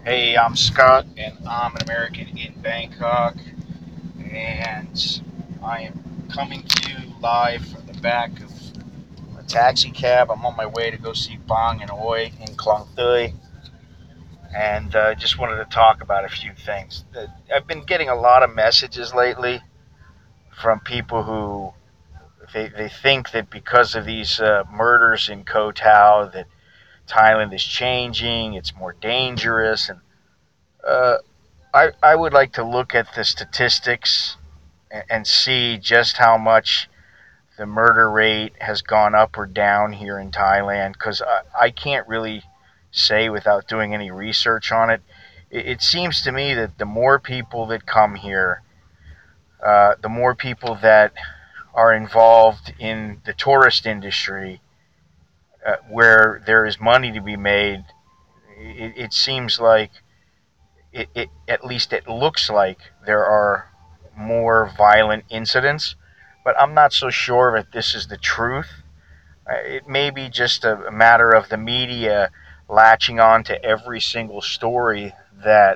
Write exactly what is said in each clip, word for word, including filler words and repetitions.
Hey, I'm Scott, and I'm an American in Bangkok, and I am coming to you live from the back of a taxi cab. I'm on my way to go see Bong and Oi in Klong Tui, and uh, just wanted to talk about a few things. Uh, I've been getting a lot of messages lately from people who they, they think that because of these uh, murders in Koh Tao that Thailand is changing, it's more dangerous, and uh, I, I would like to look at the statistics and see just how much the murder rate has gone up or down here in Thailand because I, I can't really say without doing any research on it. it. It seems to me that the more people that come here, uh, the more people that are involved in the tourist industry, uh, where there is money to be made, it, it seems like it, it, at least it looks like there are more violent incidents, but I'm not so sure that this is the truth. Uh, It may be just a, a matter of the media latching on to every single story that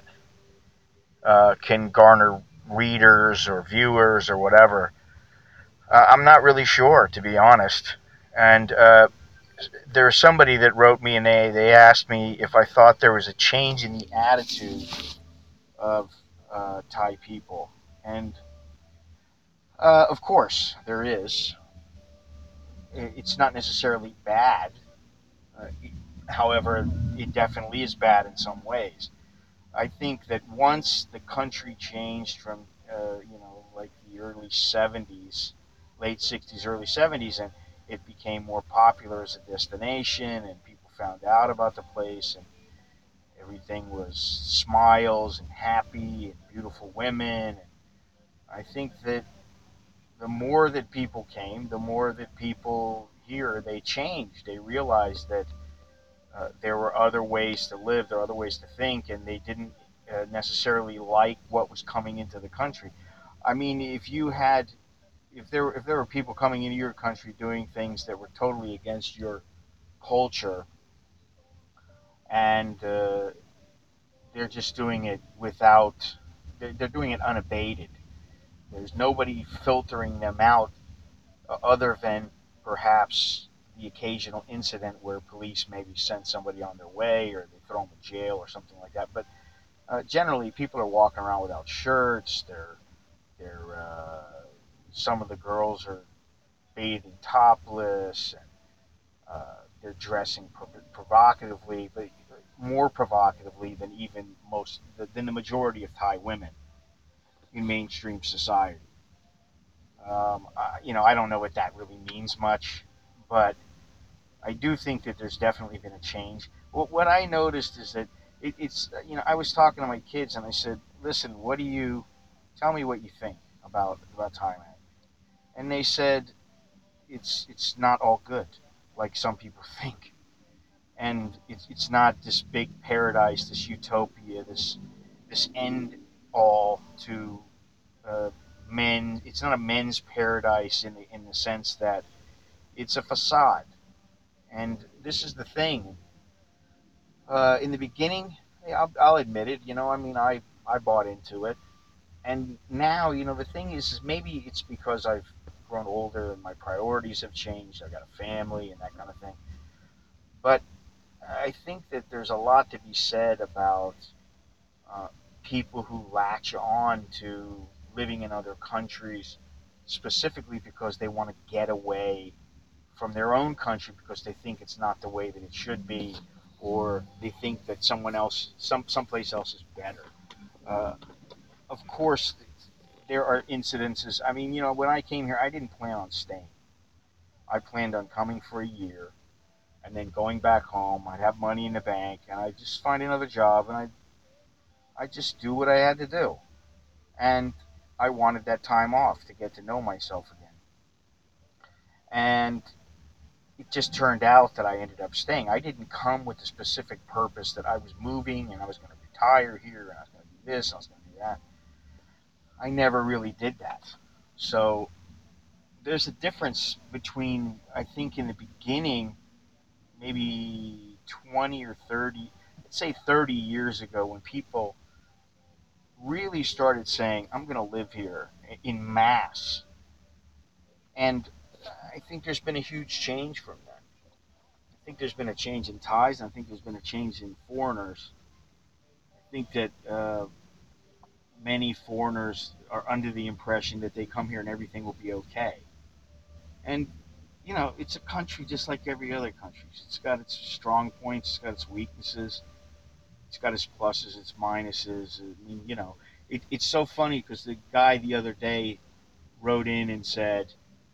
uh, can garner readers or viewers or whatever. Uh, I'm not really sure, to be honest. And uh, there's somebody that wrote me an A. They asked me if I thought there was a change in the attitude of uh, Thai people. And uh, of course, there is. It's not necessarily bad. Uh, however, it definitely is bad in some ways. I think that once the country changed from, uh, you know, like the early seventies, late sixties, early seventies, and it became more popular as a destination, and people found out about the place, and everything was smiles and happy and beautiful women. And I think that the more that people came, the more that people here they changed. They realized that uh, there were other ways to live, there were other ways to think, and they didn't uh, necessarily like what was coming into the country. I mean, if you had, if there if there were people coming into your country doing things that were totally against your culture, and uh, they're just doing it without, they're, they're doing it unabated. There's nobody filtering them out uh, other than perhaps the occasional incident where police maybe send somebody on their way or they throw them in jail or something like that. But uh, generally, people are walking around without shirts. They're they're uh, some of the girls are bathing topless, and uh, they're dressing prov- provocatively, but more provocatively than even most than the majority of Thai women in mainstream society. Um, I, you know, I don't know what that really means much, but I do think that there's definitely been a change. What, what I noticed is that it, it's, uh, you know, I was talking to my kids and I said, listen, what do you, tell me what you think about, about Thailand. And they said, it's, it's not all good, like some people think. And it's, it's not this big paradise, this utopia, this, this end all to uh, men. It's not a men's paradise in the, in the sense that it's a facade. And this is the thing. Uh, in the beginning, yeah, I'll, I'll admit it. You know, I mean, I I bought into it, and now, you know, the thing is, is maybe it's because I've grown older and my priorities have changed. I got a family and that kind of thing. But I think that there's a lot to be said about uh, people who latch on to living in other countries, specifically because they want to get away from their own country because they think it's not the way that it should be, or they think that someone else, some someplace else is better. Uh, of course, there are incidences. I mean, you know, when I came here, I didn't plan on staying. I planned on coming for a year and then going back home. I'd have money in the bank, and I'd just find another job, and I I just do what I had to do. And I wanted that time off to get to know myself again. And it just turned out that I ended up staying. I didn't come with the specific purpose that I was moving and I was going to retire here and I was going to do this, I was going to do that. I never really did that. So there's a difference between, I think, in the beginning, maybe twenty or thirty, let's say thirty years ago, when people really started saying, I'm going to live here in mass. And I think there's been a huge change from that. I think there's been a change in ties, and I think there's been a change in foreigners. I think that uh, many foreigners are under the impression that they come here and everything will be okay. And, you know, it's a country just like every other country. It's got its strong points, it's got its weaknesses, it's got its pluses, its minuses. I mean, you know, it, it's so funny because the guy the other day wrote in and said,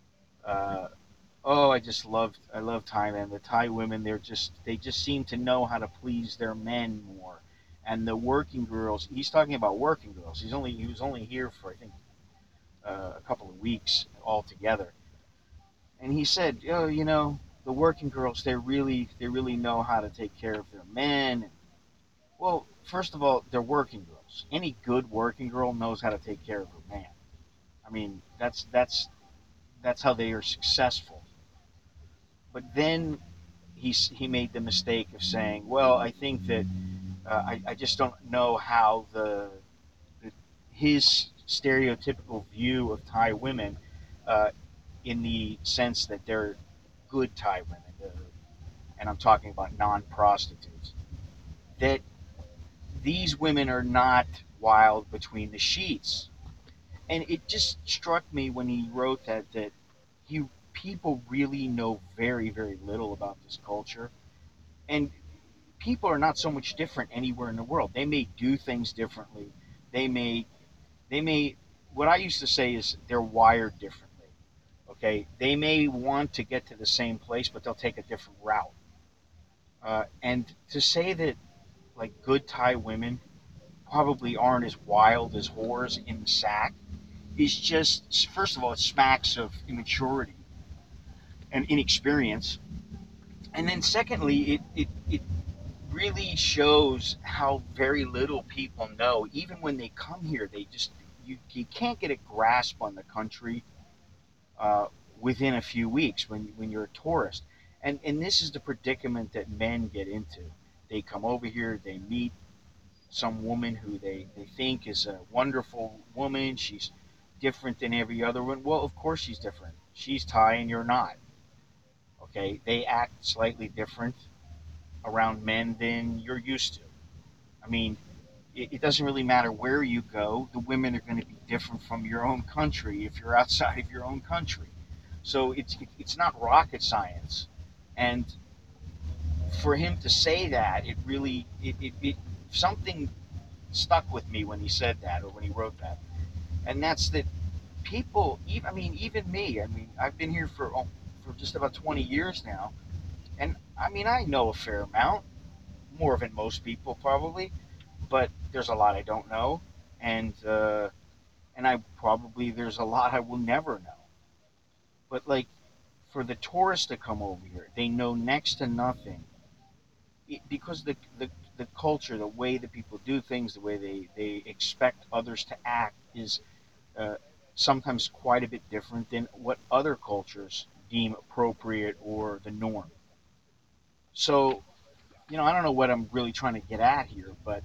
uh, "Oh, I just love I love Thailand. The Thai women, they're just they just seem to know how to please their men more." And the working girls, he's talking about working girls. He's only he was only here for I think uh, a couple of weeks altogether, and he said, "Oh, you know, the working girls, they really they really know how to take care of their men." Well, first of all, they're working girls. Any good working girl knows how to take care of her man. I mean, that's that's that's how they are successful. But then he he made the mistake of saying, "Well, I think that uh, I I just don't know how the, the his stereotypical view of Thai women, uh, in the sense that they're good Thai women, uh, and I'm talking about non-prostitutes, that these women are not wild between the sheets." And it just struck me when he wrote that that he people really know very very little about this culture, and people are not so much different anywhere in the world. They may do things differently. They may they may what I used to say is they're wired differently. Okay, they may want to get to the same place, but they'll take a different route. Uh, and to say that like good Thai women probably aren't as wild as whores in the sack is just, first of all, it smacks of immaturity and inexperience, and then secondly, it it, it really shows how very little people know. Even when they come here, they just you, you can't get a grasp on the country uh, within a few weeks when when you're a tourist. And and this is the predicament that men get into. They come over here, they meet some woman who they, they think is a wonderful woman. She's different than every other one. Well, of course she's different. She's Thai and you're not. Okay, they act slightly different around men than you're used to. I mean, it, it doesn't really matter where you go. The women are going to be different from your own country if you're outside of your own country. So it's it, it's not rocket science. And for him to say that, it really it, it, it something stuck with me when he said that or when he wrote that. And that's that people. Even, I mean, even me. I mean, I've been here for oh, for just about twenty years now, and I mean, I know a fair amount, more than most people probably, but there's a lot I don't know, and uh, and I probably there's a lot I will never know. But like for the tourists to come over here, they know next to nothing it, because the, the the culture, the way that people do things, the way they they expect others to act is uh, sometimes quite a bit different than what other cultures deem appropriate or the norm. So, you know, I don't know what I'm really trying to get at here, but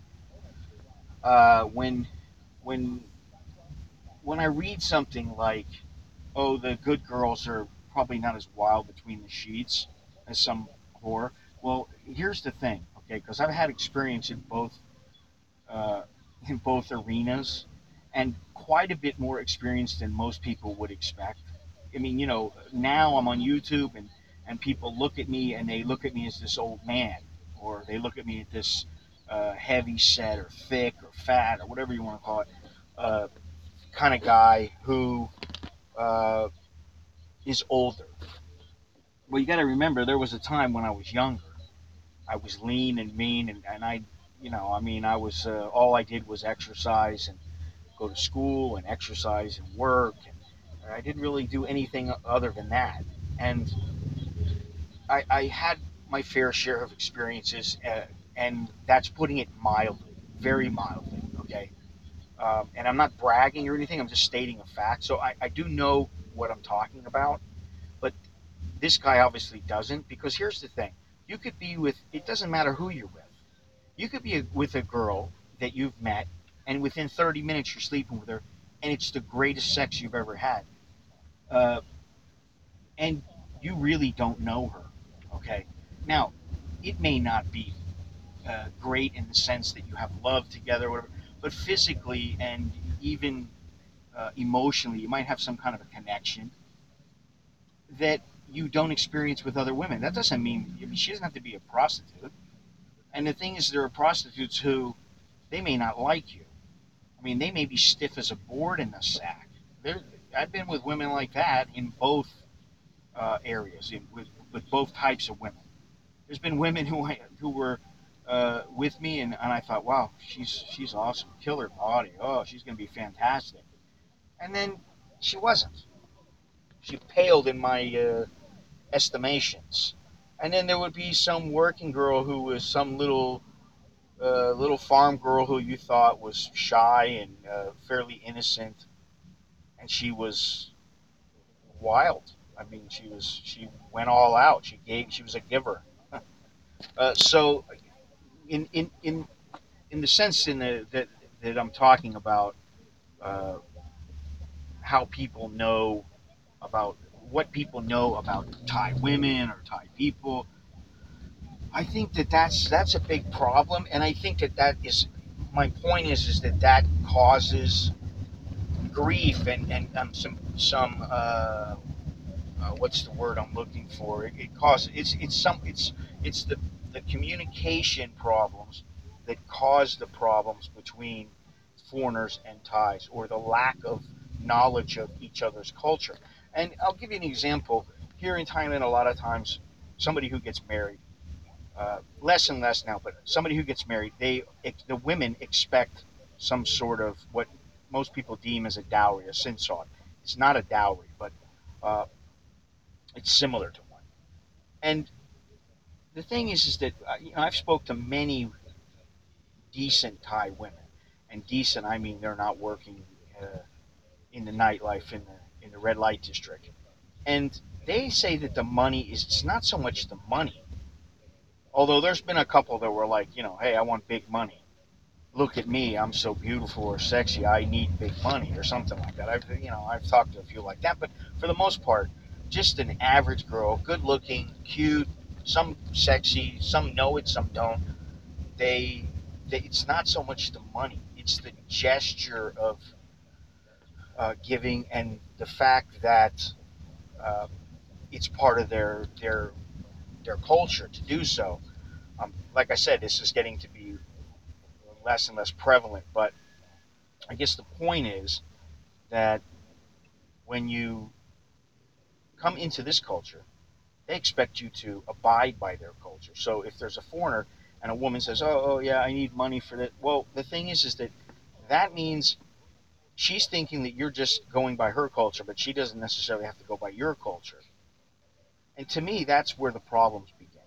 uh, when when when I read something like, "Oh, the good girls are probably not as wild between the sheets as some whore," well, here's the thing, okay? Because I've had experience in both uh, in both arenas, and quite a bit more experience than most people would expect. I mean, you know, now I'm on YouTube, and and people look at me and they look at me as this old man, or they look at me as this uh, heavy set or thick or fat or whatever you want to call it, uh, kind of guy who uh, is older. Well, you got to remember there was a time when I was younger. I was lean and mean, and, and I, you know, I mean, I was uh, all I did was exercise and go to school and exercise and work, and I didn't really do anything other than that. And I, I had my fair share of experiences, uh, and that's putting it mildly, very mildly. Okay, um, and I'm not bragging or anything. I'm just stating a fact. So I, I do know what I'm talking about, but this guy obviously doesn't, because here's the thing: you could be with. It doesn't matter who you're with. You could be a, with a girl that you've met, and within thirty minutes you're sleeping with her, and it's the greatest sex you've ever had. Uh, and you really don't know her. Okay. Now, it may not be uh, great in the sense that you have love together, or whatever, but physically and even uh, emotionally, you might have some kind of a connection that you don't experience with other women. That doesn't mean, I mean she doesn't have to be a prostitute. And the thing is, there are prostitutes who they may not like you. I mean, they may be stiff as a board in the sack. There, I've been with women like that in both uh, areas, in, with with both types of women. There's been women who who were uh, with me, and, and I thought, wow, she's she's awesome, killer body. Oh, she's going to be fantastic. And then she wasn't. She paled in my uh, estimations. And then there would be some working girl who was some little uh, little farm girl who you thought was shy and uh, fairly innocent, and she was wild. I mean, she was she went all out. She gave. She was a giver. Uh, so, in in in in the sense in the, that that I'm talking about, uh, how people know about what people know about Thai women or Thai people, I think that that's that's a big problem, and I think that that is my point is is that that causes grief and and um, some some uh, uh, what's the word I'm looking for? It, it causes it's it's some it's it's the the communication problems that cause the problems between foreigners and Thais, or the lack of knowledge of each other's culture. And I'll give you an example. Here in Thailand, a lot of times, somebody who gets married, uh, less and less now, but somebody who gets married, they the women expect some sort of what most people deem as a dowry, a sinsod. It's not a dowry, but uh, it's similar to one. And the thing is, is that uh, you know, I've spoke to many decent Thai women, and decent, I mean they're not working uh, in the nightlife in the in the red light district, and they say that the money is it's not so much the money. Although there's been a couple that were like, you know, hey, I want big money. Look at me, I'm so beautiful or sexy, I need big money or something like that. I've you know I've talked to a few like that, but for the most part, just an average girl, good looking, cute, some sexy, some know it, some don't. They, they it's not so much the money, it's the gesture of uh, giving and the fact that uh, it's part of their their their culture to do so. Um, like I said, this is getting to be less and less prevalent, but I guess the point is that when you come into this culture, they expect you to abide by their culture. So if there's a foreigner and a woman says, "Oh, oh yeah, I need money for that," well, the thing is, is that that means she's thinking that you're just going by her culture, but she doesn't necessarily have to go by your culture. And to me, that's where the problems begin,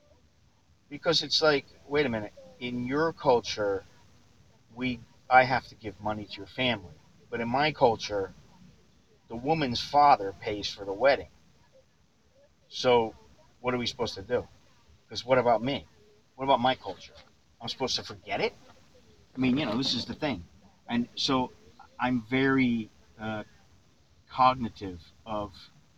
because it's like, wait a minute, in your culture, we I have to give money to your family, but in my culture, the woman's father pays for the wedding. So, what are we supposed to do? Because what about me? What about my culture? I'm supposed to forget it? I mean, you know, this is the thing. And so I'm very uh, cognitive of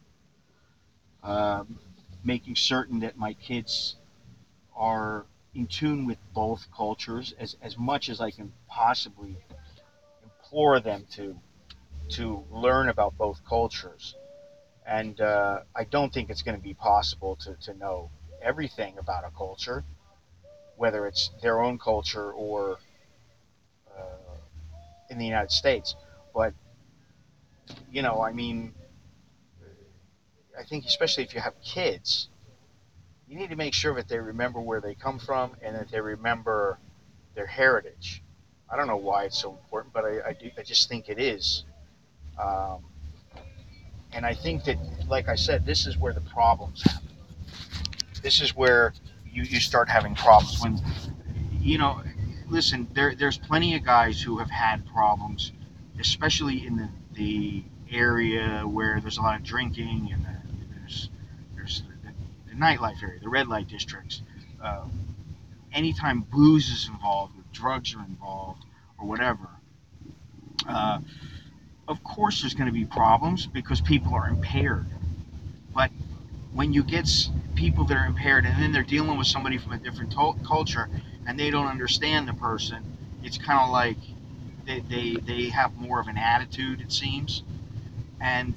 uh, making certain that my kids are in tune with both cultures as, as much as I can possibly implore them to to learn about both cultures. And uh, I don't think it's going to be possible to, to know everything about a culture, whether it's their own culture or uh, in the United States. But, you know, I mean, I think especially if you have kids, you need to make sure that they remember where they come from and that they remember their heritage. I don't know why it's so important, but I, I, do, I just think it is. Um, and I think that, like I said, this is where the problems happen. This is where you, you start having problems when, you know, listen, there, there's plenty of guys who have had problems, especially in the, the area where there's a lot of drinking and the, there's there's the, the nightlife area, the red light districts. Uh, anytime booze is involved, or drugs are involved, or whatever, uh, of course there's going to be problems because people are impaired. But when you get people that are impaired and then they're dealing with somebody from a different to- culture and they don't understand the person, it's kind of like they, they, they have more of an attitude, it seems. And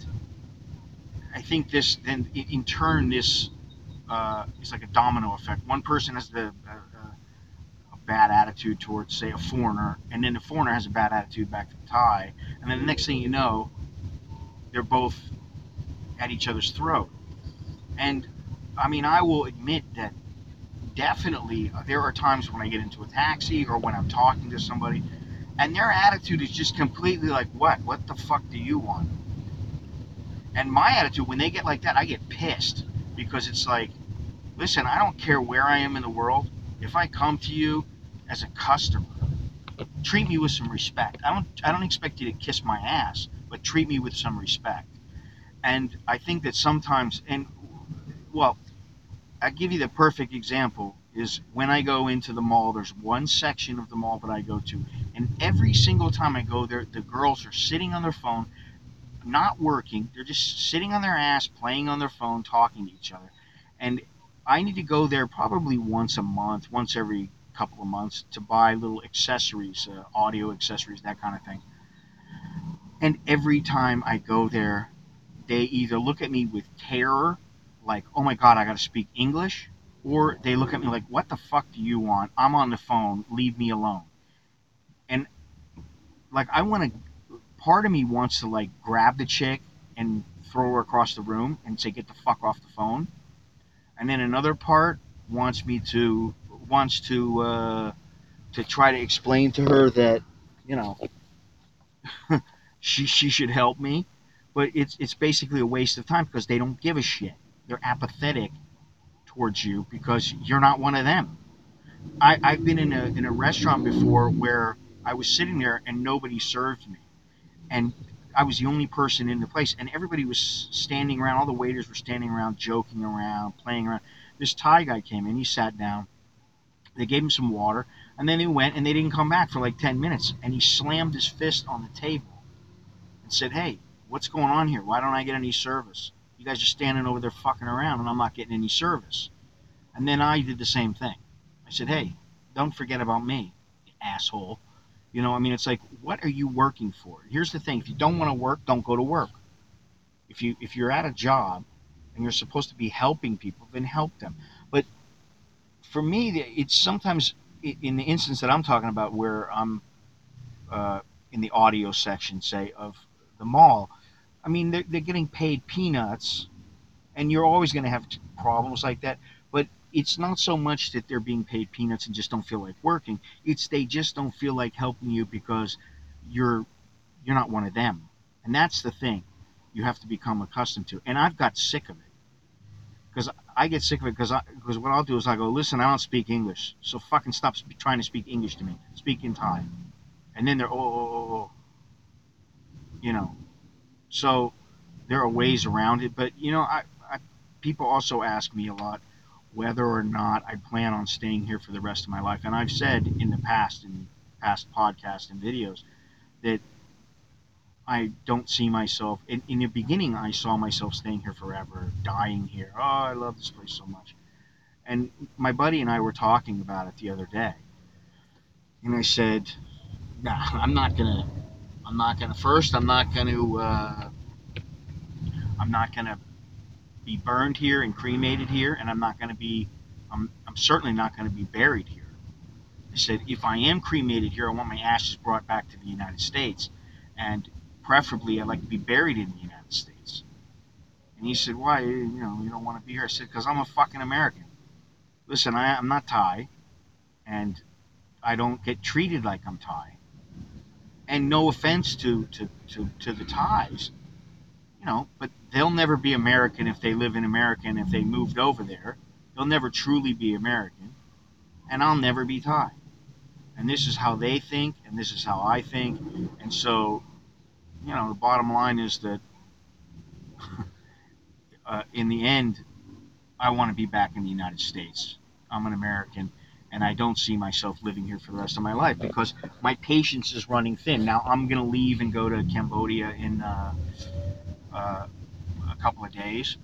I think this, then in turn, this uh, is like a domino effect. One person has the, uh, a bad attitude towards, say, a foreigner, and then the foreigner has a bad attitude back to the Thai, and then the next thing you know, they're both at each other's throat. And I mean, I will admit that definitely uh, there are times when I get into a taxi or when I'm talking to somebody, and their attitude is just completely like, "What? What the fuck do you want?" And my attitude when they get like that, I get pissed because it's like, listen, I don't care where I am in the world. If I come to you as a customer, treat me with some respect. I don't I don't expect you to kiss my ass, but treat me with some respect. And I think that sometimes, and well, I give you the perfect example is when I go into the mall. There's one section of the mall that I go to, and every single time I go there, the girls are sitting on their phone, not working. They're just sitting on their ass, playing on their phone, talking to each other. And I need to go there probably once a month, once every couple of months to buy little accessories, uh, audio accessories, that kind of thing. And every time I go there, they either look at me with terror, like, oh my God, I got to speak English, or they look at me like, what the fuck do you want? I'm on the phone, leave me alone. And like, I want to, part of me wants to like grab the chick and throw her across the room and say, get the fuck off the phone. And then another part wants me to, wants to, uh, to try to explain to her that, you know, she she should help me, but it's it's basically a waste of time because they don't give a shit. They're apathetic towards you because you're not one of them. I, I've been in a in a restaurant before where I was sitting there and nobody served me, and I was the only person in the place, and everybody was standing around. All the waiters were standing around, joking around, playing around. This Thai guy came in. He sat down. They gave him some water, and then they went and they didn't come back for like ten minutes. And he slammed his fist on the table and said, "Hey, what's going on here? Why don't I get any service? You guys are standing over there fucking around, and I'm not getting any service." And then I did the same thing. I said, "Hey, don't forget about me, you asshole." You know, I mean, it's like, what are you working for? Here's the thing: if you don't want to work, don't go to work. If you if you're at a job and you're supposed to be helping people, then help them. But for me, it's sometimes in the instance that I'm talking about, where I'm uh, in the audio section, say, of the mall. I mean, they're, they're getting paid peanuts, and you're always going to have problems like that. But it's not so much that they're being paid peanuts and just don't feel like working. It's they just don't feel like helping you because you're you're not one of them, and that's the thing. You have to become accustomed to. And I've got sick of it because I get sick of it because because what I'll do is I go, listen, I don't speak English, so fucking stop trying to speak English to me. Speak in Thai, and then they're oh oh oh, oh you know. So there are ways around it, but you know, I, I people also ask me a lot whether or not I plan on staying here for the rest of my life, and I've said in the past, in past podcasts and videos, that I don't see myself. In, in the beginning, I saw myself staying here forever, dying here. Oh, I love this place so much. And my buddy and I were talking about it the other day, and I said, "Nah, I'm not gonna. I'm not gonna. First, I'm not gonna. Uh, I'm not gonna be burned here and cremated here, and I'm not going to be, I'm, I'm certainly not going to be buried here." I said, if I am cremated here, I want my ashes brought back to the United States, and preferably I'd like to be buried in the United States. And he said, why, you know, you don't want to be here? I said, because I'm a fucking American. Listen, I, I'm not Thai, and I don't get treated like I'm Thai. And no offense to, to, to, to the Thais, you know, but they'll never be American if they live in America and if they moved over there. They'll never truly be American, and I'll never be Thai. And this is how they think, and this is how I think. And so, you know, the bottom line is that uh, in the end, I want to be back in the United States. I'm an American, and I don't see myself living here for the rest of my life because my patience is running thin. Now I'm going to leave and go to Cambodia in uh, uh, a couple of days.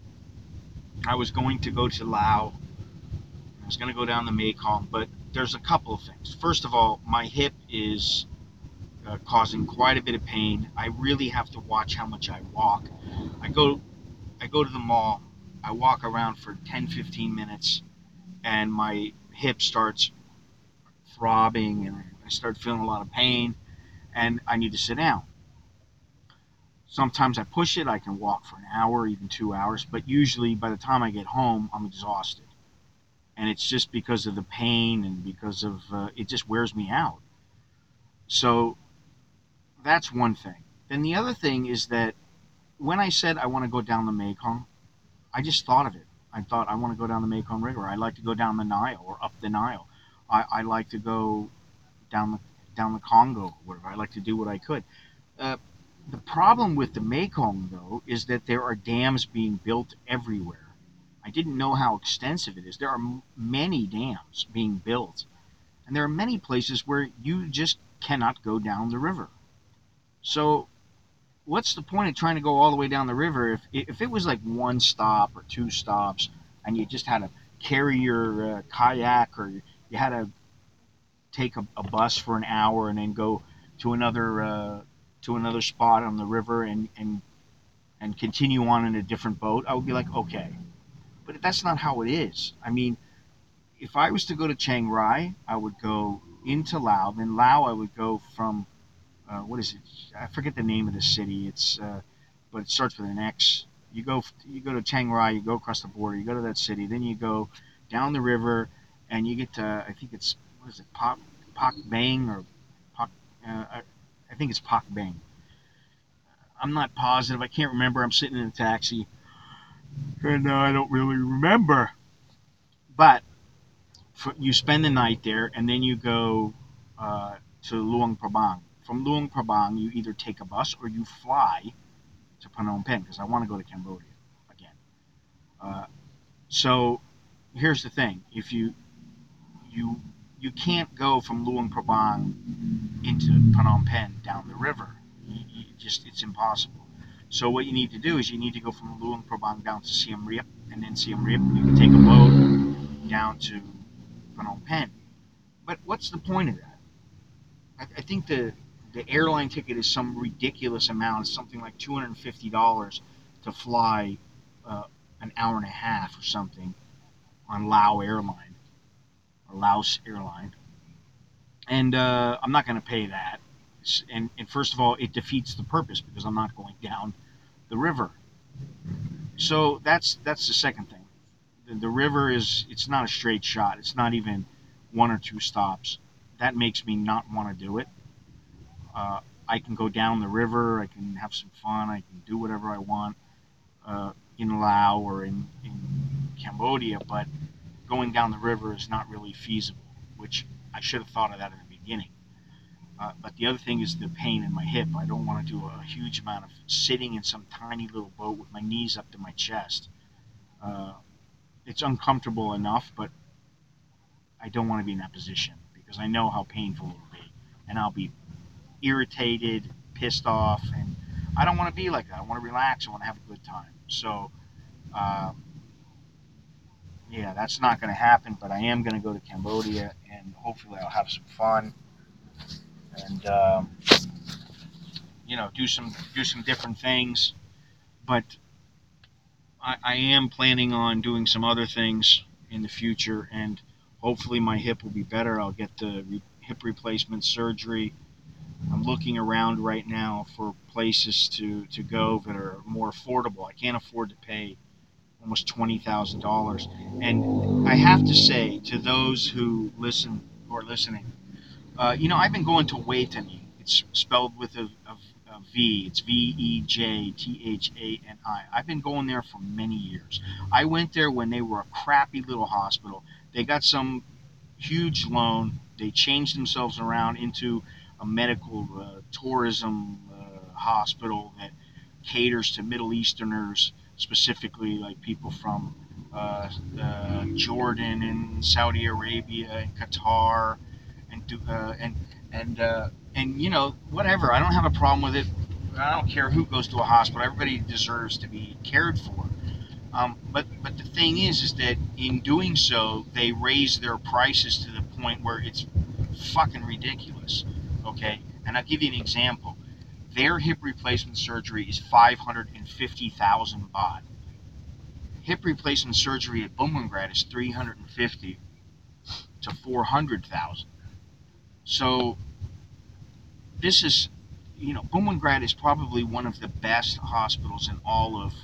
I was going to go to Laos. I was going to go down the Mekong, but there's a couple of things. First of all, my hip is uh, causing quite a bit of pain. I really have to watch how much I walk. I go I go to the mall. I walk around for ten, fifteen minutes, and my hip starts throbbing, and I start feeling a lot of pain, and I need to sit down. Sometimes I push it. I can walk for an hour, even two hours, but usually by the time I get home, I'm exhausted. And it's just because of the pain and because of uh, it just wears me out. So that's one thing. Then the other thing is that when I said I want to go down the Mekong, I just thought of it. I thought I want to go down the Mekong River. I like to go down the Nile or up the Nile. I, I like to go down the down the Congo, whatever. I like to do what I could. Uh, the problem with the Mekong, though, is that there are dams being built everywhere. I didn't know how extensive it is. There are m- many dams being built, and there are many places where you just cannot go down the river. So what's the point of trying to go all the way down the river if if it was like one stop or two stops and you just had to carry your uh, kayak or you had to take a, a bus for an hour and then go to another uh, to another spot on the river and, and and continue on in a different boat, I would be like, okay. But that's not how it is. I mean, if I was to go to Chiang Rai, I would go into Laos. Then Laos, I would go from uh, what is it? I forget the name of the city. It's uh, but it starts with an X. You go you go to Chiang Rai, you go across the border, you go to that city, then you go down the river, and you get to I think it's what is it Pak Pak Bang or Pak uh, I, I think it's Pak Bang. I'm not positive. I can't remember. I'm sitting in a taxi, and uh, I don't really remember. But for, you spend the night there, and then you go uh, to Luang Prabang. From Luang Prabang, you either take a bus or you fly to Phnom Penh because I want to go to Cambodia again. Uh, so here's the thing: if you you you can't go from Luang Prabang into Phnom Penh down the river. You, you just it's impossible. So what you need to do is you need to go from Luang Prabang down to Siem Reap, and then Siem Reap you can take a boat down to Phnom Penh. But what's the point of that? I, I think the the airline ticket is some ridiculous amount, something like two hundred and fifty dollars to fly uh, an hour and a half or something on Lao Airline or Laos Airline, and uh, I'm not going to pay that. And, and first of all, it defeats the purpose because I'm not going down the river. So that's that's the second thing. The, the river is it's not a straight shot. It's not even one or two stops. That makes me not want to do it. Uh, I can go down the river. I can have some fun. I can do whatever I want uh, in Laos or in, in Cambodia, but going down the river is not really feasible, which I should have thought of that in the beginning. Uh, but the other thing is the pain in my hip. I don't want to do a huge amount of sitting in some tiny little boat with my knees up to my chest. Uh, it's uncomfortable enough, but I don't want to be in that position because I know how painful it will be. And I'll be irritated, pissed off, and I don't want to be like that. I want to relax. I want to have a good time. So, uh, yeah, that's not going to happen, but I am going to go to Cambodia and hopefully I'll have some fun and, um, you know, do some do some different things. But I, I am planning on doing some other things in the future, and hopefully my hip will be better. I'll get the re- hip replacement surgery. I'm looking around right now for places to, to go that are more affordable. I can't afford to pay almost twenty thousand dollars. And I have to say to those who listen or listening, uh, you know, I've been going to Waitangi. It's spelled with a, a, a V. It's V E J T H A N I. I've been going there for many years. I went there when they were a crappy little hospital. They got some huge loan. They changed themselves around into a medical uh, tourism uh, hospital that caters to Middle Easterners, specifically like people from uh, uh, Jordan and Saudi Arabia and Qatar and uh, and and uh, and you know, whatever. I don't have a problem with it. I don't care who goes to a hospital. Everybody deserves to be cared for. Um, but but the thing is, is that in doing so, they raise their prices to the point where it's fucking ridiculous. Okay, and I'll give you an example. Their hip replacement surgery is five hundred and fifty thousand baht. Hip replacement surgery at Bumrungrad is three hundred and fifty to four hundred thousand. So this is, you know, Bumrungrad is probably one of the best hospitals in all of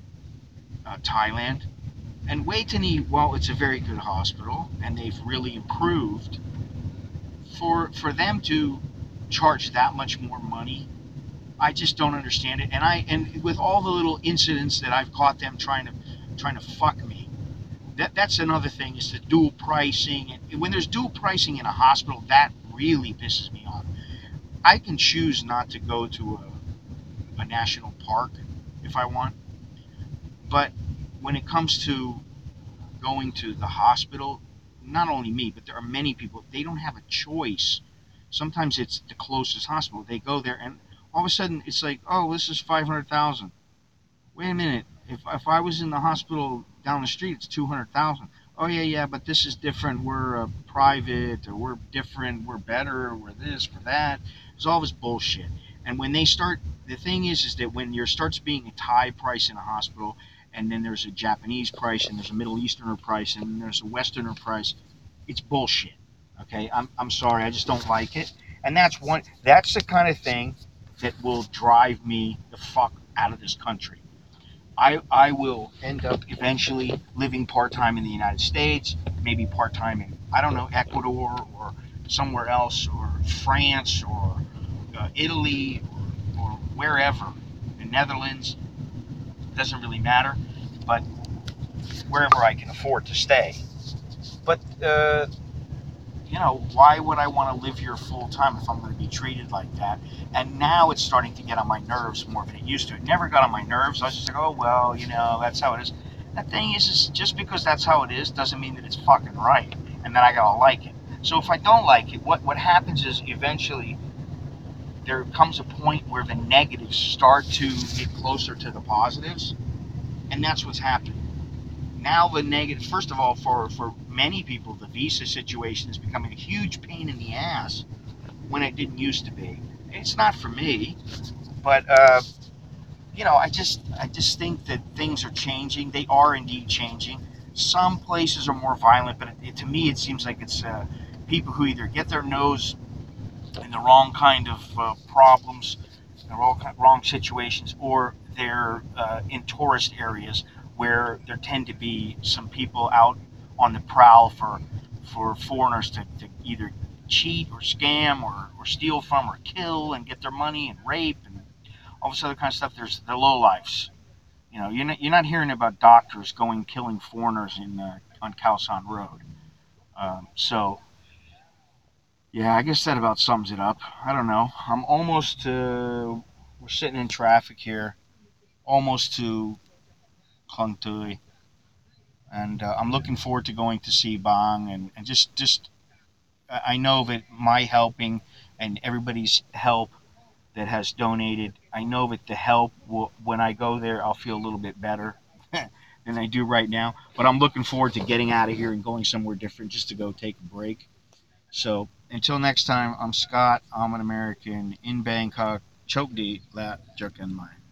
uh, Thailand. And Waitani, while it's a very good hospital and they've really improved, for for them to charge that much more money, I just don't understand it. And I and with all the little incidents that I've caught them trying to trying to fuck me, that that's another thing, is the dual pricing. And when there's dual pricing in a hospital, that really pisses me off. I can choose not to go to a, a national park if I want, but when it comes to going to the hospital, not only me, but there are many people, they don't have a choice. Sometimes it's the closest hospital. They go there and all of a sudden it's like, oh, this is five hundred thousand. Wait a minute. If, if I was in the hospital down the street, it's two hundred thousand. Oh, yeah, yeah, but this is different. We're uh, private, or we're different, we're better, we're this, we're that. It's all this bullshit. And when they start, the thing is, is that when there starts being a Thai price in a hospital, and then there's a Japanese price, and there's a Middle Easterner price, and there's a Westerner price, it's bullshit. Okay, I'm, I'm sorry, I just don't like it. And that's one, that's the kind of thing that will drive me the fuck out of this country. I, I will end up eventually living part-time in the United States, maybe part-time in, I don't know, Ecuador or somewhere else, or France, or uh, Italy, or, or wherever, the Netherlands, doesn't really matter, but wherever I can afford to stay. But, uh, you know, why would I want to live here full time if I'm going to be treated like that? And now it's starting to get on my nerves more than it used to. It never got on my nerves. I was just like, oh, well, you know, that's how it is. The thing is, is just because that's how it is doesn't mean that it's fucking right and that I got to like it. So if I don't like it, what, what happens is eventually there comes a point where the negatives start to get closer to the positives. And that's what's happening. Now the negative, first of all, for, for many people, the visa situation is becoming a huge pain in the ass when it didn't used to be. It's not for me, but uh, you know, I just I just think that things are changing. They are indeed changing. Some places are more violent, but it, to me, it seems like it's uh, people who either get their nose in the wrong kind of uh, problems, the wrong, wrong situations, or they're uh, in tourist areas where there tend to be some people out on the prowl for for foreigners to, to either cheat or scam or, or steal from or kill and get their money and rape and all this other kind of stuff. There's the lowlifes. You know, you're not, you're not hearing about doctors going killing foreigners in uh, on Khao San Road. Um, so yeah, I guess that about sums it up. I don't know. I'm almost to. We're sitting in traffic here, almost to Klung Tui, and uh, I'm looking forward to going to see Bang, and, and just just I know that my helping and everybody's help that has donated. I know that the help will, when I go there, I'll feel a little bit better than I do right now. But I'm looking forward to getting out of here and going somewhere different just to go take a break. So until next time, I'm Scott. I'm an American in Bangkok. Chok di lat Jerkin Mai.